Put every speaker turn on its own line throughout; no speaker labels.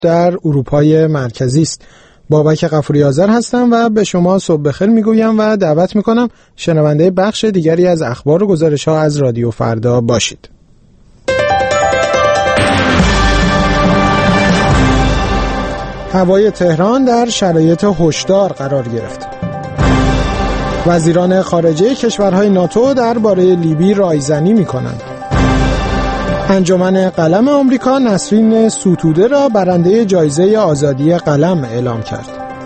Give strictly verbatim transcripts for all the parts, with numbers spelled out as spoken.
در اروپای مرکزی است. بابک غفوری آذر هستم و به شما صبح بخیر میگویم و دعوت میکنم شنونده بخش دیگری از اخبار و گزارش ها از رادیو فردا باشید. هوای تهران در شرایط هشدار قرار گرفت. وزیران خارجه کشورهای ناتو درباره لیبی رایزنی می‌کنند. انجمن قلم آمریکا نسرین ستوده را برنده جایزه آزادی قلم اعلام کرد.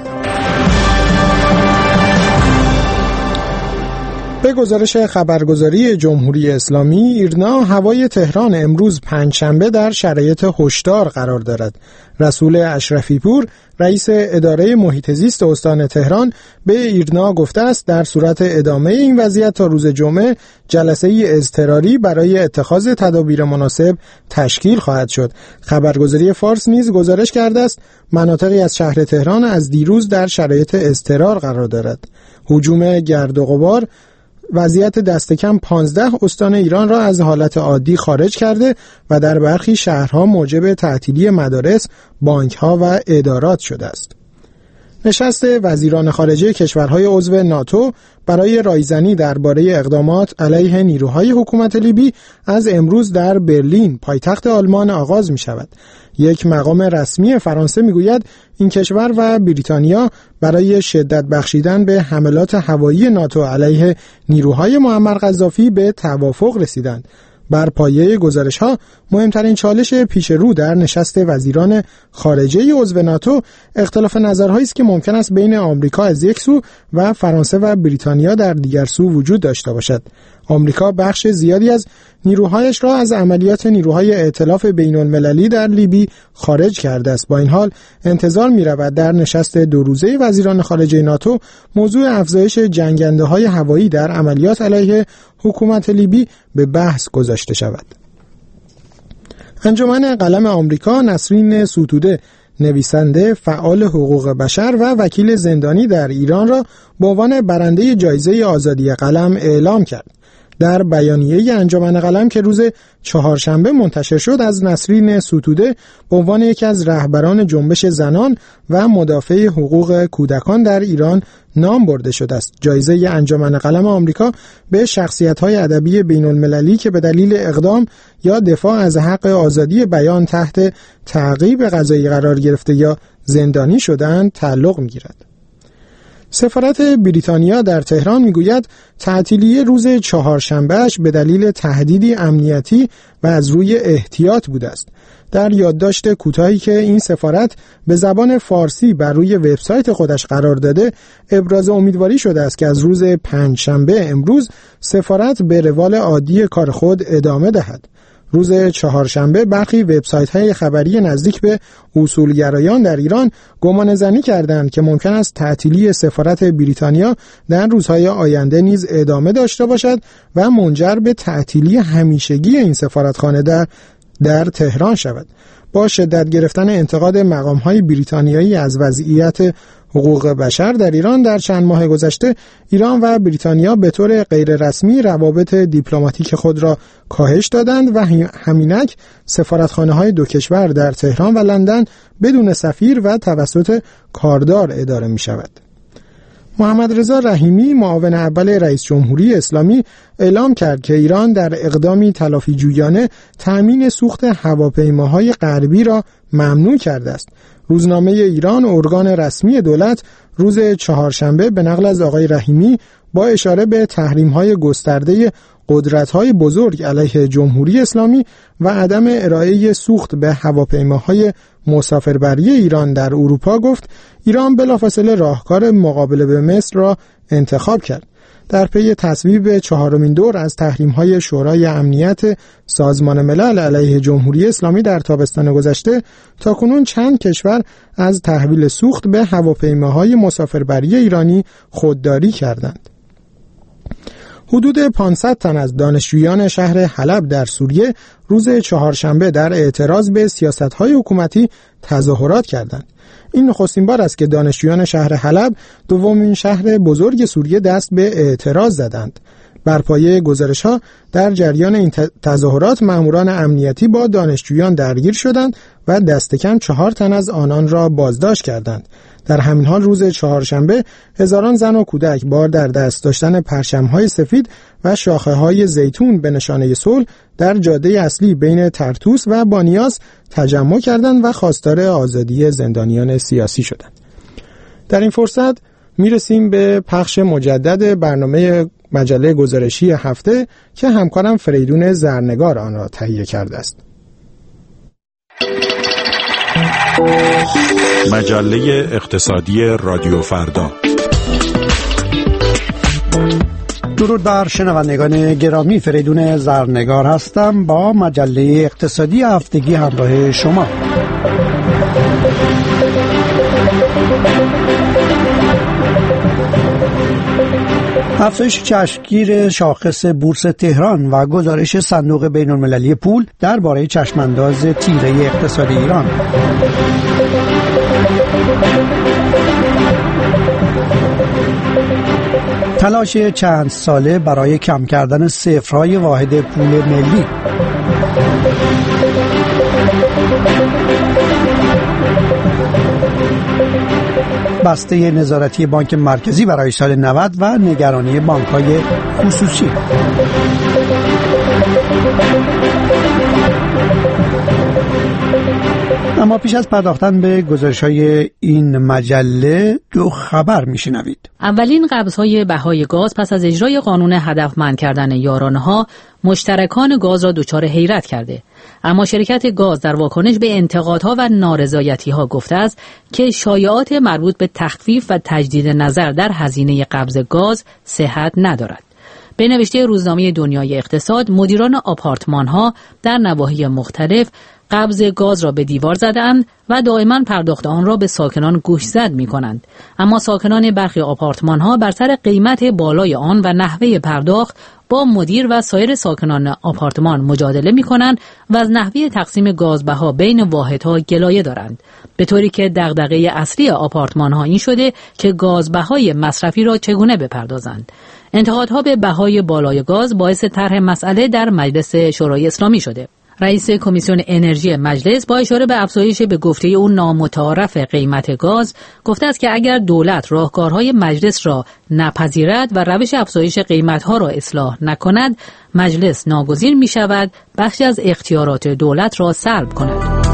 به گزارش خبرگزاری جمهوری اسلامی ایرنا، هوای تهران امروز پنجشنبه در شرایط هشدار قرار دارد. رسول اشرفی پور، رئیس اداره محیط زیست استان تهران، به ایرنا گفته است در صورت ادامه این وضعیت تا روز جمعه جلسه اضطراری برای اتخاذ تدابیر مناسب تشکیل خواهد شد. خبرگزاری فارس نیز گزارش کرده است مناطقی از شهر تهران از دیروز در شرایط اضطرار قرار دارد. هجوم گرد و غبار وضعیت دست کم پانزده استان ایران را از حالت عادی خارج کرده و در برخی شهرها موجب تعطیلی مدارس، بانک‌ها و ادارات شده است. نشست وزیران خارجه کشورهای عضو ناتو برای رایزنی درباره اقدامات علیه نیروهای حکومت لیبی از امروز در برلین، پایتخت آلمان آغاز می شود. یک مقام رسمی فرانسه می گوید این کشور و بریتانیا برای شدت بخشیدن به حملات هوایی ناتو علیه نیروهای معمر قذافی به توافق رسیدند. بر پایه گزارش‌ها مهمترین چالش پیش رو در نشست وزیران خارجه عضو ناتو اختلاف نظرهایی است که ممکن است بین آمریکا از یک سو و فرانسه و بریتانیا در دیگر سو وجود داشته باشد. آمریکا بخش زیادی از نیروهایش را از عملیات نیروهای ائتلاف بین‌المللی در لیبی خارج کرده است. با این حال انتظار می‌رود در نشست دو روزه وزیران خارجه ناتو موضوع افزایش جنگنده‌های هوایی در عملیات علیه حکومت لیبی به بحث گذاشته شود. انجمن قلم آمریکا نسرین ستوده، نویسنده، فعال حقوق بشر و وکیل زندانی در ایران را به عنوان برنده جایزه آزادی قلم اعلام کرد. در بیانیه انجمن قلم که روز چهارشنبه منتشر شد، از نسرین ستوده به عنوان یکی از رهبران جنبش زنان و مدافع حقوق کودکان در ایران نام برده شده است. جایزه انجمن قلم آمریکا به شخصیت‌های ادبی بین‌المللی که به دلیل اقدام یا دفاع از حق آزادی بیان تحت تعقیب قضایی قرار گرفته یا زندانی شدند تعلق می‌گیرد. سفارت بریتانیا در تهران میگوید تعطیلی روز چهارشنبهش به دلیل تهدیدی امنیتی و از روی احتیاط بوده است. در یادداشت کوتاهی که این سفارت به زبان فارسی بر روی وبسایت خودش قرار داده، ابراز امیدواری شده است که از روز پنجشنبه امروز سفارت به روال عادی کار خود ادامه دهد. روز چهارشنبه برخی وبسایت‌های خبری نزدیک به اصولگرایان در ایران گمانه‌زنی کردند که ممکن است تعطیلی سفارت بریتانیا در روزهای آینده نیز ادامه داشته باشد و منجر به تعطیلی همیشگی این سفارتخانه در در تهران شود. با شدت گرفتن انتقاد مقام‌های بریتانیایی از وضعیت حقوق بشر در ایران در چند ماه گذشته، ایران و بریتانیا به طور غیر رسمی روابط دیپلماتیک خود را کاهش دادند و همینک سفارتخانه‌های دو کشور در تهران و لندن بدون سفیر و توسط کاردار اداره می شود. محمد رضا رحیمی، معاون اول رئیس جمهوری اسلامی، اعلام کرد که ایران در اقدامی تلافی جویانه تأمین سوخت هواپیماهای غربی را ممنوع کرده است. روزنامه ایران، ارگان رسمی دولت، روز چهارشنبه به نقل از آقای رحیمی با اشاره به تحریم‌های گسترده قدرت‌های بزرگ علیه جمهوری اسلامی و عدم ارائه سوخت به هواپیماهای مسافربری ایران در اروپا گفت ایران بلافاصله راهکار مقابله به مصر را انتخاب کرد. در پی تصویب چهارمین دور از تحریم‌های شورای امنیت سازمان ملل علیه جمهوری اسلامی در تابستان گذشته، تاکنون چند کشور از تحویل سوخت به هواپیماهای مسافربری ایرانی خودداری کردند. حدود پانصد تن از دانشجویان شهر حلب در سوریه روز چهارشنبه در اعتراض به سیاست‌های حکومتی تظاهرات کردند. این نخستین بار است که دانشجویان شهر حلب، دومین شهر بزرگ سوریه، دست به اعتراض زدند. بر پایه گزارش‌ها در جریان این تظاهرات مأموران امنیتی با دانشجویان درگیر شدند و دست کم چهار تن از آنان را بازداشت کردند. در همین حال روز چهارشنبه هزاران زن و کودک بار در دست داشتن پرچم‌های سفید و شاخه‌های زیتون به نشانه صلح در جاده اصلی بین طرطوس و بانیاس تجمع کردند و خواستار آزادی زندانیان سیاسی شدند. در این فرصت میرسیم به پخش مجدد برنامه مجله گزارشی هفته که همکارم فریدون زرنگار آن را تهیه کرده است.
مجله اقتصادی رادیو فردا.
درود بر شنوندگان گرامی، فریدون زرنگار هستم با مجله اقتصادی هفتگی همراه شما. افزایش چشمگیر شاخص بورس تهران و گزارش صندوق بین‌المللی پول درباره چشمانداز تیره اقتصاد ایران. تلاش چند ساله برای کم کردن صفرهای واحد پول ملی. بسته نظارتی بانک مرکزی برای سال نود و نگرانی بانک‌های خصوصی. اما پیش از پرداختن به گزارش‌های این مجله دو خبر میشنوید.
اولین قبض‌های بهای گاز پس از اجرای قانون هدفمند کردن یارانه‌ها مشترکان گاز را دچار حیرت کرده. اما شرکت گاز در واکنش به انتقادها و نارضایتی‌ها گفته است که شایعات مربوط به تخفیف و تجدید نظر در هزینه قبض گاز صحت ندارد. به نوشته روزنامه دنیای اقتصاد، مدیران آپارتمان‌ها در نواحی مختلف قبض گاز را به دیوار زدند و دائما پرداخت آن را به ساکنان گوشزد می‌کنند. اما ساکنان برخی آپارتمان‌ها بر سر قیمت بالای آن و نحوه پرداخت با مدیر و سایر ساکنان آپارتمان مجادله می‌کنند و از نحوه تقسیم گازبها بین واحدها گلایه دارند، به طوری که دغدغه اصلی آپارتمان‌ها این شده که گازبهای مصرفی را چگونه بپردازند. انتقادها به بهای بالای گاز باعث طرح مسئله در مجلس شورای اسلامی شده. رئیس کمیسیون انرژی مجلس با اشاره به افزایش به گفته او نامتعارف قیمت گاز گفته است که اگر دولت راهکارهای مجلس را نپذیرد و روش افزایش قیمتها را اصلاح نکند، مجلس ناگزیر می شود بخشی از اختیارات دولت را سلب کند.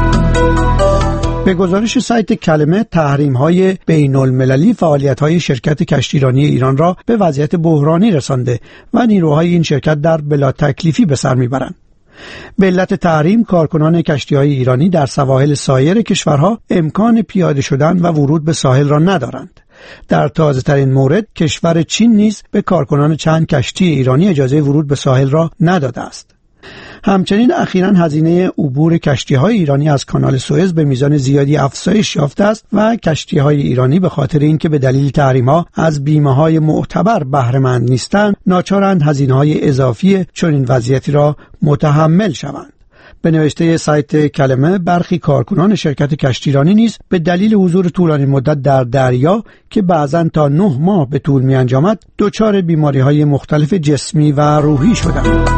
به گزارش سایت کلمه، تحریم‌های بین‌المللی فعالیت‌های شرکت کشتیرانی ایران را به وضعیت بحرانی رسانده و نیروهای این شرکت در بلا تکلیفی به سر می‌برند. به علت تحریم، کارکنان کشتی‌های ایرانی در سواحل سایر کشورها امکان پیاده شدن و ورود به ساحل را ندارند. در تازه‌ترین مورد، کشور چین نیز به کارکنان چند کشتی ایرانی اجازه ورود به ساحل را نداده است. همچنین اخیراً هزینه عبور کشتی‌های ایرانی از کانال سوئز به میزان زیادی افزایش یافته است و کشتی‌های ایرانی به خاطر اینکه به دلیل تحریم‌ها از بیمه‌های معتبر بهره مند نیستند، ناچارند هزینه‌های اضافی چنین وضعیتی را متحمل شوند. به نوشته سایت کلمه، برخی کارکنان شرکت کشتیرانی نیز به دلیل حضور طولانی مدت در دریا که بعضاً تا نه ماه به طول می‌انجامد، دچار بیماری‌های مختلف جسمی و روحی شدند.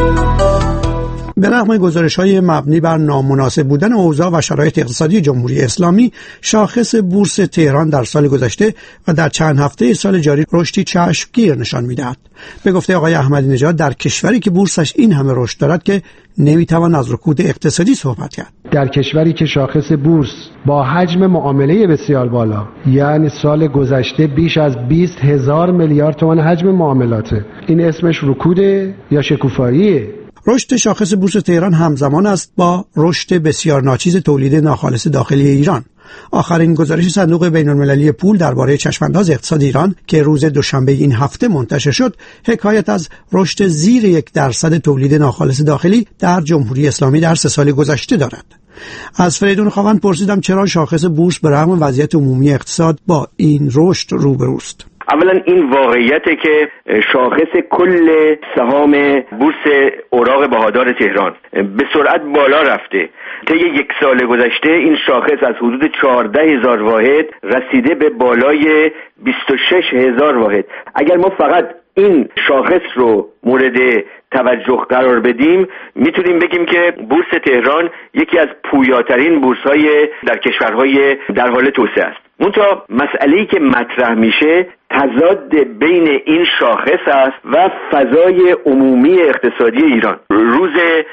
به رغم گزارش‌های مبنی بر نامناسب بودن اوضاع و شرایط اقتصادی جمهوری اسلامی، شاخص بورس تهران در سال گذشته و در چند هفته سال جاری رشدی چشمگیر نشان می‌دهد. به گفته آقای احمدی نژاد، در کشوری که بورسش این همه رشد دارد که نمی‌توان از رکود اقتصادی صحبت کرد.
در کشوری که شاخص بورس با حجم معامله بسیار بالا، یعنی سال گذشته بیش از بیست هزار میلیارد تومان حجم معاملاته، این اسمش رکوده یا شکوفاییه؟
رشد شاخص بورس تهران همزمان است با رشد بسیار ناچیز تولید ناخالص داخلی ایران. آخرین گزارش صندوق بین‌المللی پول درباره چشمانداز اقتصاد ایران که روز دوشنبه این هفته منتشر شد، حکایت از رشد زیر یک درصد تولید ناخالص داخلی در جمهوری اسلامی در سه سال گذشته دارد. از فریدون خواوند پرسیدم چرا شاخص بورس به رغم وضعیت عمومی اقتصاد با این رشد روبروست.
اولا این واقعیته که شاخص کل سهام بورس اوراق بهادار تهران به سرعت بالا رفته. طی یک سال گذشته این شاخص از حدود چهارده هزار واحد رسیده به بالای بیست و شش هزار واحد. اگر ما فقط این شاخص رو مورد توجه قرار بدیم، میتونیم بگیم که بورس تهران یکی از پویاترین بورس‌های در کشورهای در حال توسعه است. منتها مسئله‌ای که مطرح میشه تضاد بین این شاخص است و فضای عمومی اقتصادی ایران. روز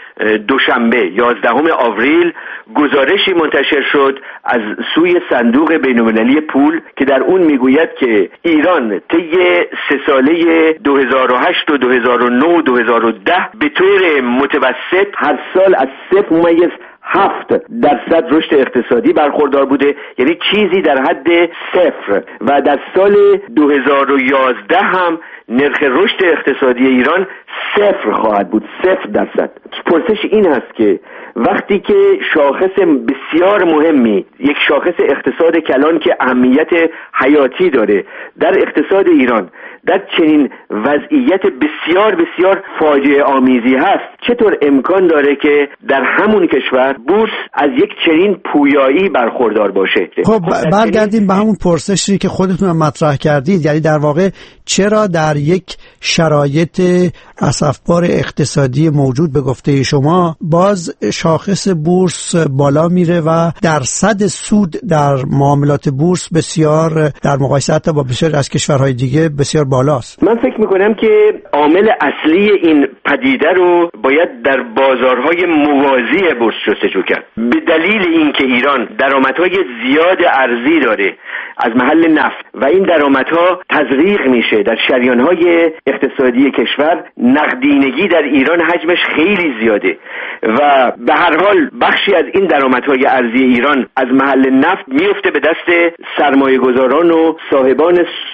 دوشنبه یازدهم آوریل گزارشی منتشر شد از سوی صندوق بین‌المللی پول که در اون میگوید که ایران طی سه ساله دو هزار و هشت و دو هزار و نه و دو هزار و ده به طور متوسط هر سال از صفر ممیز هفت درصد رشد اقتصادی برخوردار بوده، یعنی چیزی در حد صفر، و در سال دو هزار و یازده هم نرخ رشد اقتصادی ایران صفر خواهد بود، صفر درصد. پرسش این هست که وقتی که شاخص بسیار مهمی، یک شاخص اقتصاد کلان که اهمیت حیاتی داره در اقتصاد ایران، در چنین وضعیت بسیار بسیار فاجعه آمیزی هست، چطور امکان داره که در همون کشور بورس از یک چنین پویایی برخوردار باشه؟
خب برگردیم به همون پرسشی که خودتون مطرح کردید، یعنی در واقع چرا در یک شرایط اسفبار اقتصادی موجود به گفته شما باز شاخص بورس بالا میره و درصد سود در معاملات بورس بسیار در مقایسه حتی با بسیار از کشورهای دیگه بسیار بالاست؟
من فکر میکنم که عامل اصلی این پدیده رو باید در بازارهای موازی بورس جستجو کرد. به دلیل اینکه ایران درآمدهای زیاد ارزی داره از محل نفت و این درآمدها تزریق میشه در شریانهای اقتصادی کشور، نقدینگی در ایران حجمش خیلی زیاده و به هر حال بخشی از این درآمدهای ارزی ایران از محل نفت میفته به دست سرمایه‌گذاران و صاحبان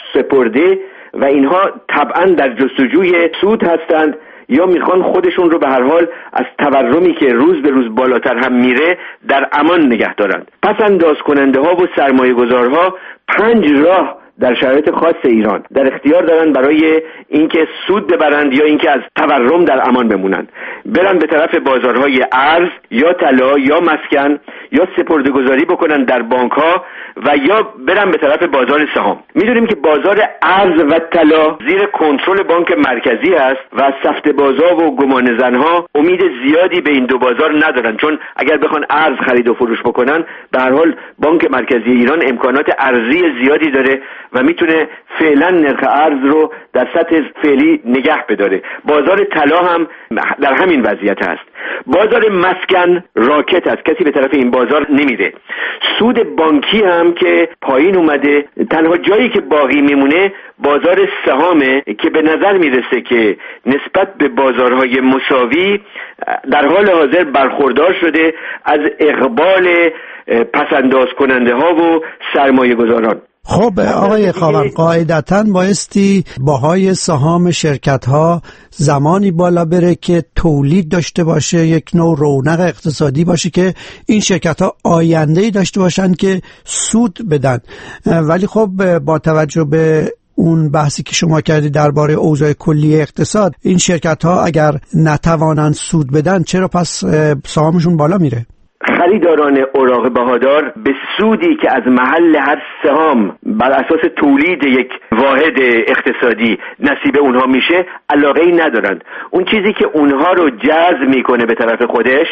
سپرده و اینها طبعا در جستجوی سود هستند یا میخوان خودشون رو به هر حال از تورمی که روز به روز بالاتر هم میره در امان نگه دارند. پس انداز کننده ها و سرمایه گذارها پنج راه در شرایط خاص ایران در اختیار دارن برای اینکه سود ببرند یا اینکه از تورم در امان بمونند. برن به طرف بازارهای ارز یا طلا یا مسکن یا سپرده‌گذاری بکنن در بانک‌ها و یا برن به طرف بازار سهام. میدونیم که بازار ارز و طلا زیر کنترل بانک مرکزی است و سفته بازا و گمانه‌زن‌ها امید زیادی به این دو بازار ندارن، چون اگر بخوان ارز خرید و فروش بکنن به هر حال بانک مرکزی ایران امکانات ارزی زیادی داره و میتونه فعلا نرخ ارز رو در سطح فعلی نگه بداره. بازار طلا هم در همین وضعیت است. بازار مسکن راکت است، کسی به طرف این بازار نمیره. سود بانکی هم که پایین اومده، تنها جایی که باقی میمونه بازار سهامه که به نظر میرسه که نسبت به بازارهای مساوی در حال حاضر برخوردار شده از اقبال پسنداز کننده ها و سرمایه گذاران.
خب آقای خاور، قاعدتاً بایستی باهای سهام شرکت ها زمانی بالا بره که تولید داشته باشه، یک نوع رونق اقتصادی باشه که این شرکت ها آینده‌ای داشته باشن که سود بدن. ولی خب با توجه به اون بحثی که شما کردی درباره اوضاع کلی اقتصاد، این شرکت ها اگر نتوانند سود بدن چرا پس سهامشون بالا میره؟
خریداران اوراق بهادار به سودی که از محل هر سهام بر اساس تولید یک واحد اقتصادی نصیب اونها میشه علاقه‌ای ندارند. اون چیزی که اونها رو جذب میکنه به طرف خودش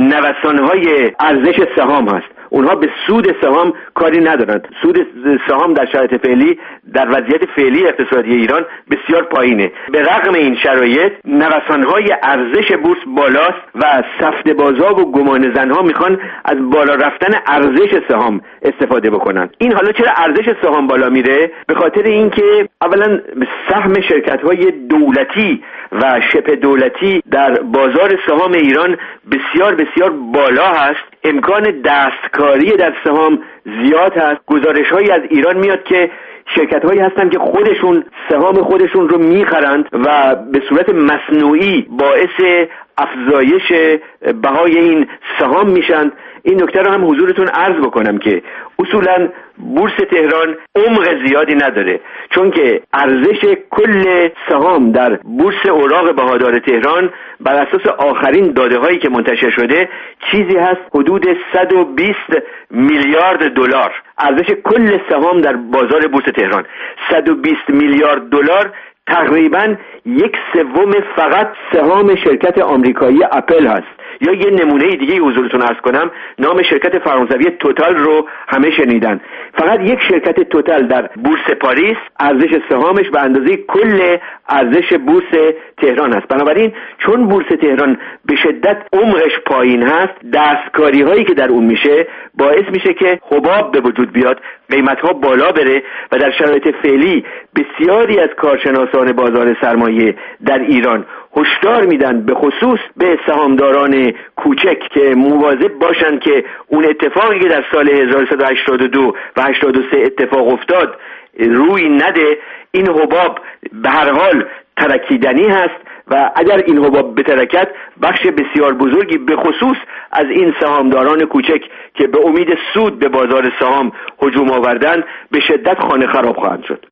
نوسان‌های ارزش سهام هست. اونها به سود سهام کاری ندارند. سود سهام در شرایط فعلی در وضعیت فعلی اقتصادی ایران بسیار پایینه. به رغم این شرایط نوسان‌های ارزش بورس بالاست و سفته بازا و گمانه‌زن‌ها میخوان از بالا رفتن ارزش سهام استفاده بکنن. این حالا چرا ارزش سهام بالا میره؟ به خاطر اینکه اولا سهم شرکت‌های دولتی و شبه دولتی در بازار سهام ایران بسیار بسیار بالا هست. امکان دستکاری در سهام زیاد هست. گزارش‌هایی از ایران میاد که شرکت‌هایی هستن که خودشون سهام خودشون رو میخرند و به صورت مصنوعی باعث افزایش بهای این سهام میشن. این نکته رو هم حضورتون عرض بکنم که اصولاً بورس تهران عمق زیادی نداره، چون که ارزش کل سهام در بورس اوراق بهادار تهران بر اساس آخرین داده هایی که منتشر شده چیزی هست حدود صد و بیست میلیارد دلار. ارزش کل سهام در بازار بورس تهران صد و بیست میلیارد دلار تقریبا یک سوم فقط سهام شرکت آمریکایی اپل هست. یا یه نمونه دیگه حضورتون عرض کنم، نام شرکت فرانسوی توتال رو همه شنیدن. فقط یک شرکت توتال در بورس پاریس ارزش سهامش به اندازه کل ارزش بورس تهران است. بنابراین چون بورس تهران به شدت عمقش پایین هست، دستکاری هایی که در اون میشه باعث میشه که حباب به وجود بیاد، قیمت ها بالا بره و در شرایط فعلی بسیاری از کارشناسان بازار سرمایه در ایران هشدار میدن به خصوص به سهامداران کوچک که مواظب باشن که اون اتفاقی که در سال هزار و سیصد و هشتاد و دو و هشتاد و سه اتفاق افتاد روی نده. این حباب به هر حال ترکیدنی هست و اگر این حباب بترکد بخش بسیار بزرگی به خصوص از این سهامداران کوچک که به امید سود به بازار سهام هجوم آوردن به شدت خانه خراب خواهند شد.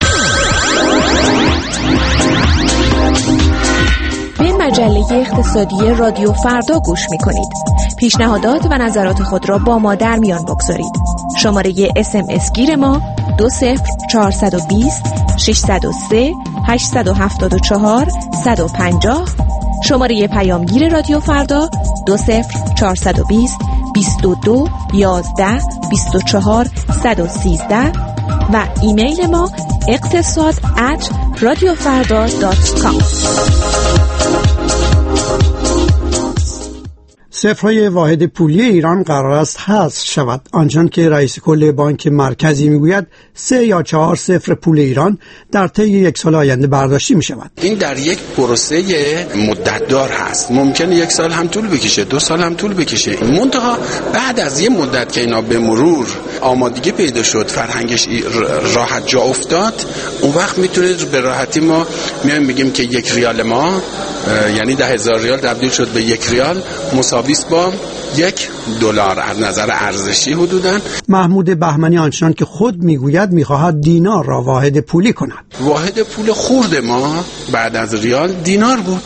به مجله اقتصادی رادیو فردا گوش می کنید. پیشنهادات و نظرات خود را با ما در میان بگذارید. شماره اس ام اس گیر ما دو صفر چهارصد و بیست ششصد و سه هشتصد و هفتاد و چهار صد و پنجاه. شماره پیامگیر رادیو فردا دو صفر چهارصد و بیست بیست و دو یازده بیست و چهار صد و سیزده و ایمیل ما اقتصاد ات رادیو فردا دات کام.
صفرهای واحد پولی ایران قرار است حذف شود، آنچنان که رئیس کل بانک مرکزی میگوید سه یا چهار صفر پول ایران در طی یک سال آینده برداشتی می شود.
این در یک پروسه مدتدار هست، ممکنه یک سال هم طول بکشه، دو سال هم طول بکشه. منتها بعد از یه مدت که اینا به مرور آمادگی پیدا شد، فرهنگش راحت جا افتاد، اون وقت میتونه به راحتی ما میایم بگیم که یک ریال ما یعنی ده هزار ریال تبدیل شد به یک ریال مساوی با یک دلار از نظر ارزشی حدوداً.
محمود بهمنی آنچنان که خود میگوید میخواهد دینار را واحد پولی کند.
واحد پول خرد ما بعد از ریال دینار بود.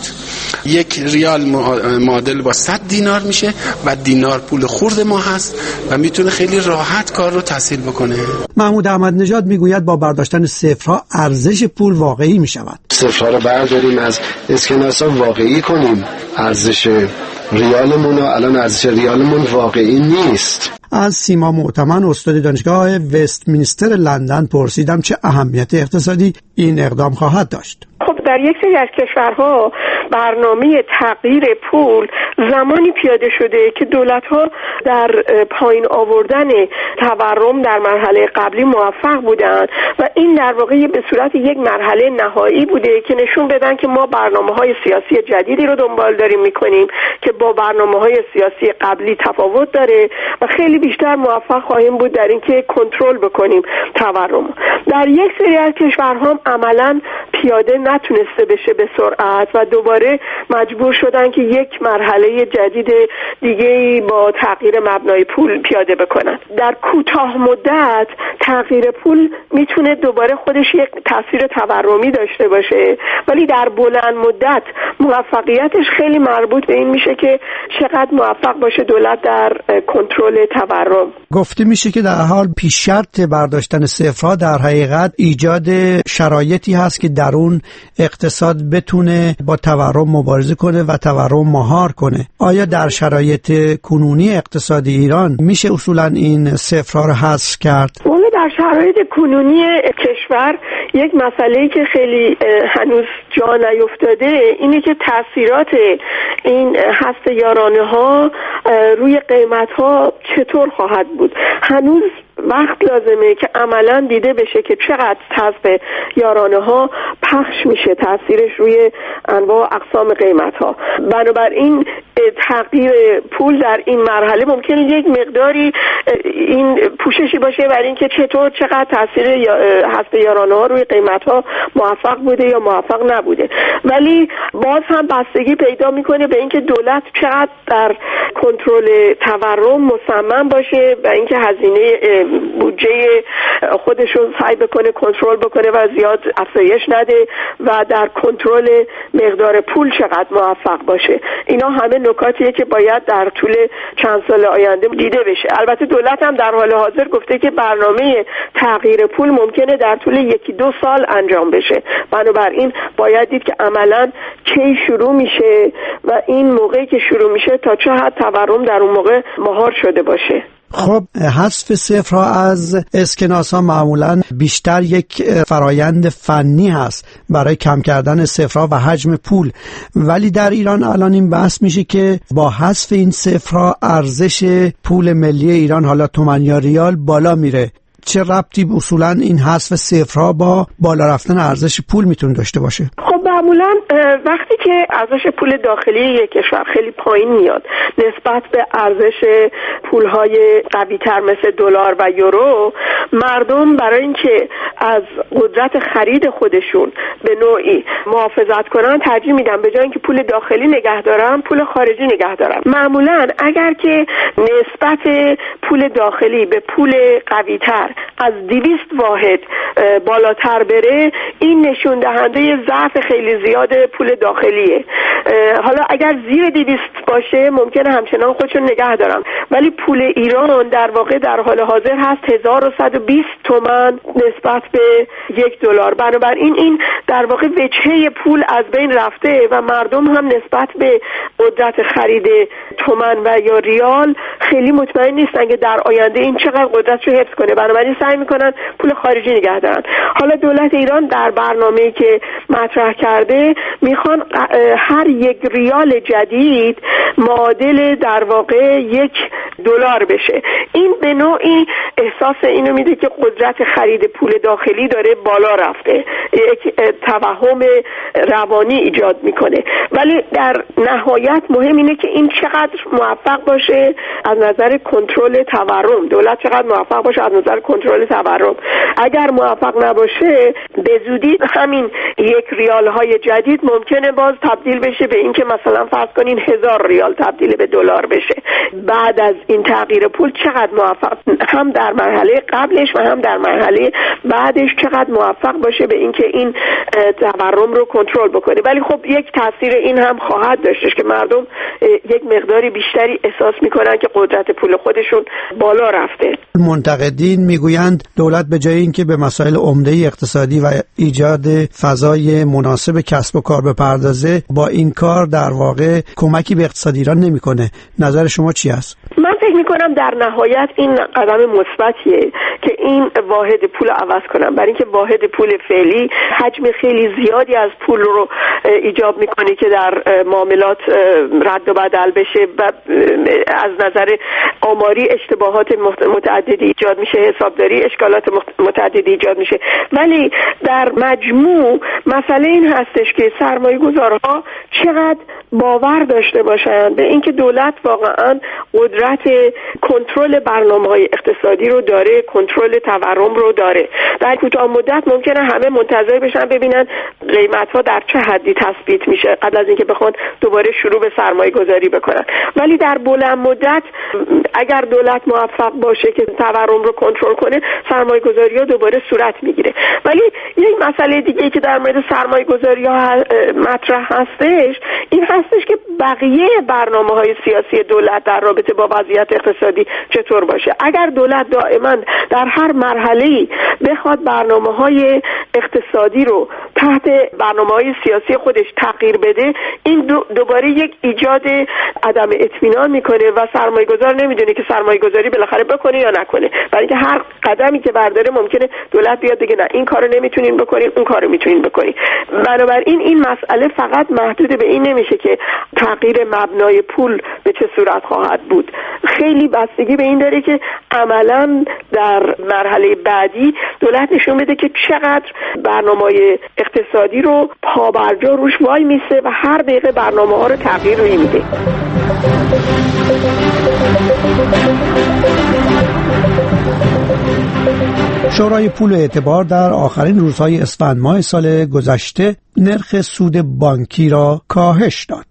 یک ریال معادل با صد دینار میشه و دینار پول خرد ما هست و میتونه خیلی راحت کار رو تسهیل بکنه.
محمود احمد نژاد میگوید با برداشتن صفرها ارزش پول واقعی میشود.
صفرها رو برداریم از اسکناسا واقعی کنیم، ارزش ریالمون و الان ارزش ریالمون واقعی نیست.
از سیما معتمن استاد دانشگاه وستمینستر لندن پرسیدم چه اهمیت اقتصادی این اقدام خواهد داشت.
خب در یک سری از کشورها برنامه تغییر پول زمانی پیاده شده که دولت‌ها در پایین آوردن تورم در مرحله قبلی موفق بودند و این در واقع به صورت یک مرحله نهایی بوده که نشون بدن که ما برنامه‌های سیاسی جدیدی رو دنبال داریم می‌کنیم که با برنامه‌های سیاسی قبلی تفاوت داره و خیلی بیشتر موفق خواهیم بود در اینکه کنترل بکنیم تورم. در یک سری از کشورها هم عملاً پیاده نتونسته بشه به سرعت و دوباره مجبور شدن که یک مرحله جدید دیگه‌ای با تغییر مبنای پول پیاده بکنن. در کوتاه مدت تغییر پول میتونه دوباره خودش یک تاثیر تورمی داشته باشه، ولی در بلند مدت موفقیتش خیلی مربوط به این میشه که چقدر موفق باشه دولت در کنترل تورم.
گفته میشه که در حال پیش شرط برداشتن صفرها در حقیقت ایجاد شرایطی هست که در اون اقتصاد بتونه با تورم مبارزه کنه و تورم مهار کنه. آیا در شرایط کنونی اقتصادی ایران میشه اصولا این صفرها رو حذف کرد؟
والا در شرایط کنونی کشور یک مسئله‌ای که خیلی هنوز جا نیفتاده اینه که تاثیرات این هست یارانه ها روی قیمت ها چطور خواهد بود. هنوز وقت لازمه که عملاً دیده بشه که چقدر حذف یارانه ها پخش میشه، تاثیرش روی انواع اقسام قیمت ها. بنابراین تغییر پول در این مرحله ممکنه یک مقداری این پوششی باشه برای اینکه چطور چقدر تاثیر حذف یارانه ها روی قیمت ها موفق بوده یا موفق نبوده، ولی باز هم بستگی پیدا میکنه به اینکه دولت چقدر در کنترل تورم مصمم باشه و اینکه هزینه بودجه خودش رو سعی بکنه کنترل بکنه و زیاد افزایش نده و در کنترل مقدار پول چقدر موفق باشه. اینا همه نکاتیه که باید در طول چند سال آینده دیده بشه. البته دولت هم در حال حاضر گفته که برنامه تغییر پول ممکنه در طول یکی دو سال انجام بشه. بنابراین باید دید که عملاً کی شروع میشه و این موقعی که شروع میشه تا چه حد تورم در اون موقع مهار شده باشه.
خب حذف صفرها از اسکناس ها معمولا بیشتر یک فرایند فنی هست برای کم کردن صفرها و حجم پول، ولی در ایران الان این بحث میشه که با حذف این صفرها ارزش پول ملی ایران، حالا تومان یا ریال، بالا میره. چه ربطی اصولا این حذف صفرها با بالا رفتن ارزش پول میتونه داشته باشه؟
خب معمولا وقتی که ارزش پول داخلی یک کشور خیلی پایین میاد نسبت به ارزش پولهای قوی تر مثل دلار و یورو، مردم برای اینکه از قدرت خرید خودشون به نوعی محافظت کنن ترجیح میدن به جای اینکه پول داخلی نگه دارن پول خارجی نگه دارن. معمولا اگر که نسبت پول داخلی به پول قوی تر از دویست واحد بالاتر بره، این نشون دهنده ضعف خیلی زیاد پول داخلیه. حالا اگر زیر دویست باشه ممکنه همچنان خودشون نگه دارن، ولی پول ایران در واقع در حال حاضر هست هزار و صد و بیست تومان نسبت به یک دلار. بنابراین این در واقع وجهه پول از بین رفته و مردم هم نسبت به قدرت خرید تومان و یا ریال خیلی مطمئن نیستن که در آینده این چقدر قدرتشو حفظ کنه. بنابراین سعی میکنن پول خارجی نگه دارن. حالا دولت ایران در برنامه‌ای که مطرح کرده میخوان هر یک ریال جدید معادل در واقع یک دلار بشه. این به نوعی احساس اینو میده که قدرت خرید پول داخلی داره بالا رفته، یک توهم روانی ایجاد میکنه. ولی در نهایت مهم اینه که این چقدر موفق باشه از نظر کنترل تورم. دولت چقدر موفق باشه از نظر کنترل تورم. اگر موفق نباشه به زودی همین یک ریال های جدید ممکنه باز تبدیل بشه به این که مثلا فرض کنین هزار ریال تبدیل به دلار بشه. بعد از این تغییر پول چقدر موفق هم در مرحله قبلش و هم در مرحله بعدش چقدر موفق باشه به اینکه این تورم رو کنترل بکنه. ولی خب یک تاثیر این هم خواهد داشتش که مردم یک مقداری بیشتری احساس میکنن که قدرت پول خودشون بالا رفته.
منتقدین میگویند دولت به جای اینکه به مسائل عمده اقتصادی و ایجاد فضای مناسب کسب و کار بپردازه، با این کار در واقع کمکی به اقتصاد ایران نمیکنه. نظر شما چی است؟
من فکر میکنم در نهایت این قدم مثبتیه که این واحد پول رو عوض کنن، برای اینکه واحد پول فعلی حجم خیلی زیادی از پول رو ایجاب میکنه که در معاملات رد و بدل بشه و از نظر آماری اشتباهات متعددی ایجاد میشه، حسابداری اشکالات متعددی ایجاد میشه. ولی در مجموع مسئله این هستش که سرمایه گذارها چقدر باور داشته باشند به اینکه دولت واقعا قدرت کنترل برنامه‌های اقتصادی رو داره، کنترل تورم رو داره. در کوتاه مدت ممکنه همه منتظر بشن ببینن قیمت‌ها در چه حدی تثبیت میشه قبل از اینکه بخوان دوباره شروع به سرمایه گذاری بکنن. ولی در بلند مدت اگر دولت موفق باشه که تورم رو کنترل کنه، سرمایه گذاری‌ها دوباره صورت میگیره. ولی یک مسئله دیگه که در مورد سرمایه گذاری‌ها مطرح هستش این هستش که بقیه برنامه‌های سیاسی دولت در رابطه با وضعیت اقتصادی چطور باشه. اگر دولت دائما در هر مرحله‌ای بخواد برنامه‌های اقتصادی رو تحت برنامه‌های سیاسی خودش تغییر بده، این دو دوباره یک ایجاد عدم اطمینان میکنه و سرمایه‌گذار نمیدونه که سرمایه‌گذاری بالاخره بکنه یا نکنه. برای اینکه هر قدمی که برداره ممکنه دولت بیاد بگه نه این کارو نمیتونین بکنین، اون کارو میتونین بکنین. بنابراین این مسئله فقط محدود به این نمیشه که تغییر مبنای پول به چه صورت خواهد بود. خیلی بستگی به این داره که عملاً در مرحله بعدی دولت نشون بده که چقدر برنامه‌های اقتصادی رو پابرجا روش وای میسه و هر دقیقه برنامه‌ها رو تغییر روی میده.
شورای پول اعتبار در آخرین روزهای اسفند ماه سال گذشته نرخ سود بانکی را کاهش داد.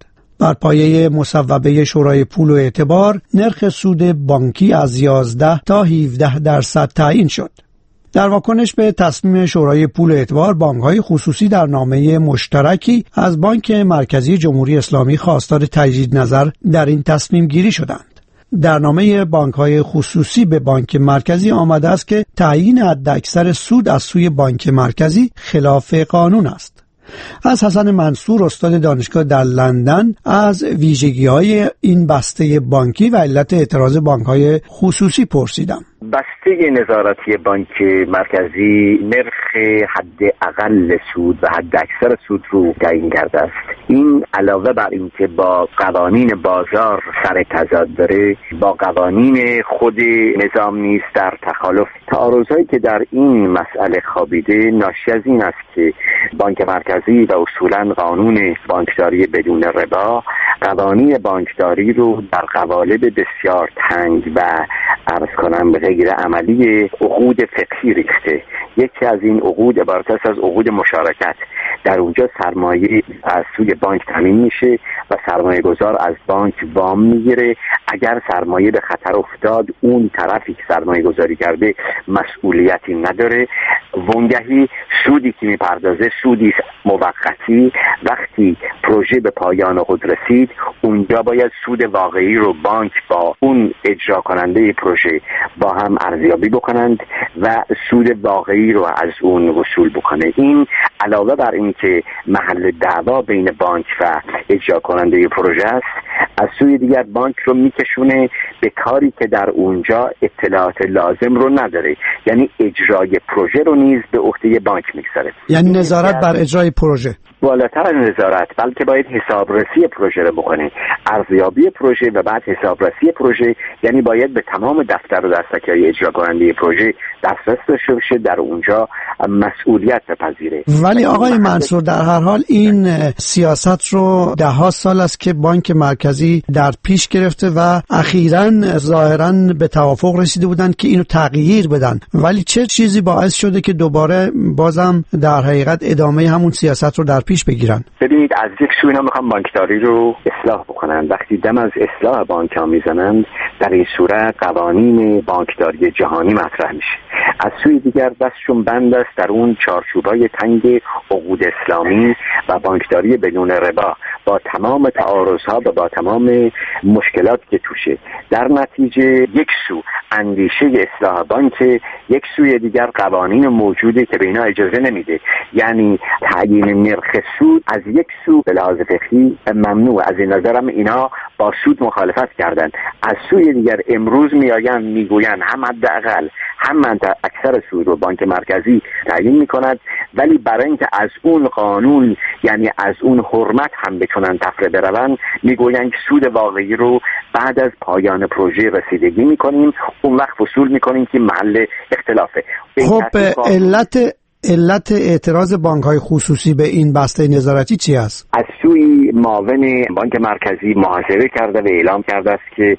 بر پایه مصوبه شورای پول و اعتبار نرخ سود بانکی از یازده تا هفده درصد تعیین شد. در واکنش به تصمیم شورای پول و اعتبار، بانک‌های خصوصی در نامه مشترکی از بانک مرکزی جمهوری اسلامی خواستار تجدید نظر در این تصمیم گیری شدند. در نامه بانک‌های خصوصی به بانک مرکزی آمده است که تعیین حداکثر سود از سوی بانک مرکزی خلاف قانون است. از حسن منصور، استاد دانشگاه در لندن، از ویژگی‌های این بسته بانکی و علت اعتراض بانک‌های خصوصی پرسیدم.
بسته نظارتی بانک مرکزی نرخ حد اقل سود و حد اکثر سود رو تعیین کرده است. این علاوه بر اینکه با قوانین بازار سر تضاد داره، با قوانین خود نظام نیز در تخالف. تعارضایی که در این مسئله خوابیده ناشی از این است که بانک مرکزی و اصولاً قانون بانکداری بدون ربا قوانین بانکداری رو در قوالب بسیار تنگ و عرض کنم غیر عملی عقود فقهی ریخته. یکی از این عقود عبارت است از عقود مشارکت. در اونجا سرمایه از سوی بانک تامین میشه و سرمایه گذار از بانک وام میگیره. اگر سرمایه به خطر افتاد، اون طرفی که سرمایه گذاری کرده مسئولیتی نداره. وانگهی سودی که میپردازه سودی موقتی. وقتی پروژه به پایان خود رسید، اونجا باید سود واقعی رو بانک با اون اجرا کننده پروژه با هم ارزیابی بکنند و سود واقعی رو از اون وصول بکنه. این علاوه بر این که محل دعوا بین بانک و اجرا کننده پروژه است، از سوی دیگر بانک رو میکشونه به کاری که در اونجا اطلاعات لازم رو نداره. یعنی اجرای پروژه رو نیز به عهده بانک میگذاره.
یعنی نظارت بر اجرای پروژه
بالاتر از نظارت، بلکه باید حسابرسی پروژه رو بکنه، ارزیابی پروژه و بعد حسابرسی پروژه. یعنی باید به تمام دفتر و دستک‌های اجرا کننده پروژه دسترس داشته باشه، در اونجا مسئولیت بپذیره.
ولی آقای منصور، در هر حال این سیاست رو ده ها سال است که بانک مرکزی در پیش گرفته و اخیراً ظاهراً به توافق رسیده بودند که اینو تغییر بدن. ولی چه چیزی باعث شده که دوباره بازم در حقیقت ادامه همون سیاست رو در پیش بگیرن؟
ببینید، از یک سو اینا میخوام بانکداری رو اصلاح بکنن. وقتی دم از اصلاح بانک ها میزنند، در این صورت قوانین بانکداری جهانی مطرح میشه. از سوی دیگر دستشون بند است در اون چارچوبای تنگ عقود اسلامی و بانکداری بدون ربا، با تمام تعارضها و با تمام مشکلات که توشه. در نتیجه یک سو اندیشه اصلاح بانک، یک سوی دیگر قوانین موجوده که به اینا اجازه نمیده. یعنی تعیین نرخ سود از یک سو به لحاظ فقهی ممنوع. از این نظرم اینا با سود مخالفت کردن. از سوی دیگر امروز میآیند میگویند هم حداقل هم اکثر سود رو بانک مرکزی تعیین میکند، ولی برای اینکه از اون قانون، یعنی از اون حرمت هم بتونن تفره بروند، میگویند که سود واقعی رو بعد از پایان پروژه رسیدگی میکنیم، اون وقت وصول میکنیم که محل اختلافه.
خب علت علت اعتراض بانک‌های خصوصی به این بسته نظارتی چی است؟
از سوی معاون بانک مرکزی محاسبه کرده و اعلام کرده است که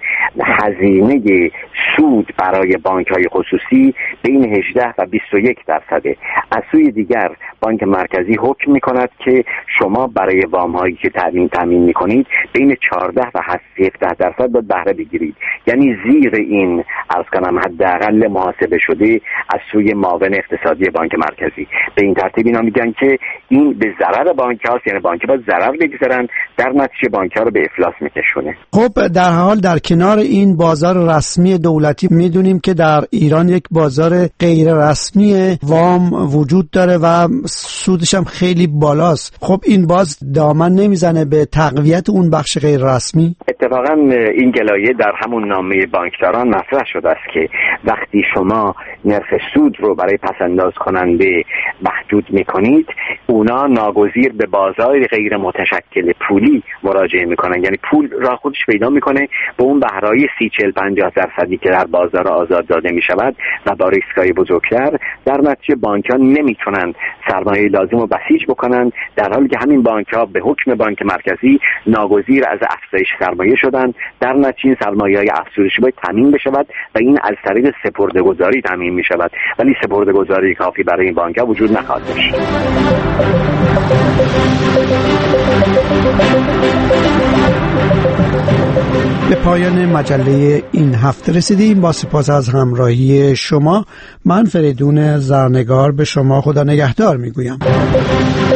هزینه سود برای بانک‌های خصوصی بین هجده و بیست و یک درصده. از سوی دیگر بانک مرکزی حکم می‌کند که شما برای وام‌هایی که تامین تامین می‌کنید بین چهارده و هفده درصد باید بهره بگیرید. یعنی زیر این عرض کنم حداقل محاسبه شده از سوی معاون اقتصادی بانک مرکزی. به این ترتیب اینا میگن که این به ضرر بانک هاست، یعنی بانک باید ضرر بگذارن، در نتیجه بانک ها رو به افلاس میکشونه.
خب در حال در کنار این بازار رسمی دولتی میدونیم که در ایران یک بازار غیر رسمی وام وجود داره و سودش هم خیلی بالاست. خب این باز دامن نمیزنه به تقویت اون بخش غیر رسمی؟
اتفاقا این گلایه در همون نامه بانکداران مطرح شده است که وقتی شما نرخ سود رو برای پسنداز کننده محدود میکنید، اونا ناگزیر به بازار غیر متشکل پولی مراجعه میکنن. یعنی پول را خودش پیدا میکنه به اون بهرهای سی چهل پنجاه درصدی که در بازار آزاد داده میشود و با ریسکای بزرگتر. در نتیجه بانک ها نمیتونن سرمایه لازم رو بسیج بکنن، در حالی که همین بانک ها به حکم بانک مرکزی ناگزیر از افزایش سرمایه شدن. در نتیجه سرمایه های افزایشی باید تامین بشود و این از طریق سپرده‌گذاری تامین میشود، ولی سپرده‌گذاری کافی برای این بانک ها وجود نخواهد داشت.
به پایان مجله این هفته رسیدیم. با سپاس از همراهی شما، من فریدون زرنگار به شما خدا نگهدار میگویم.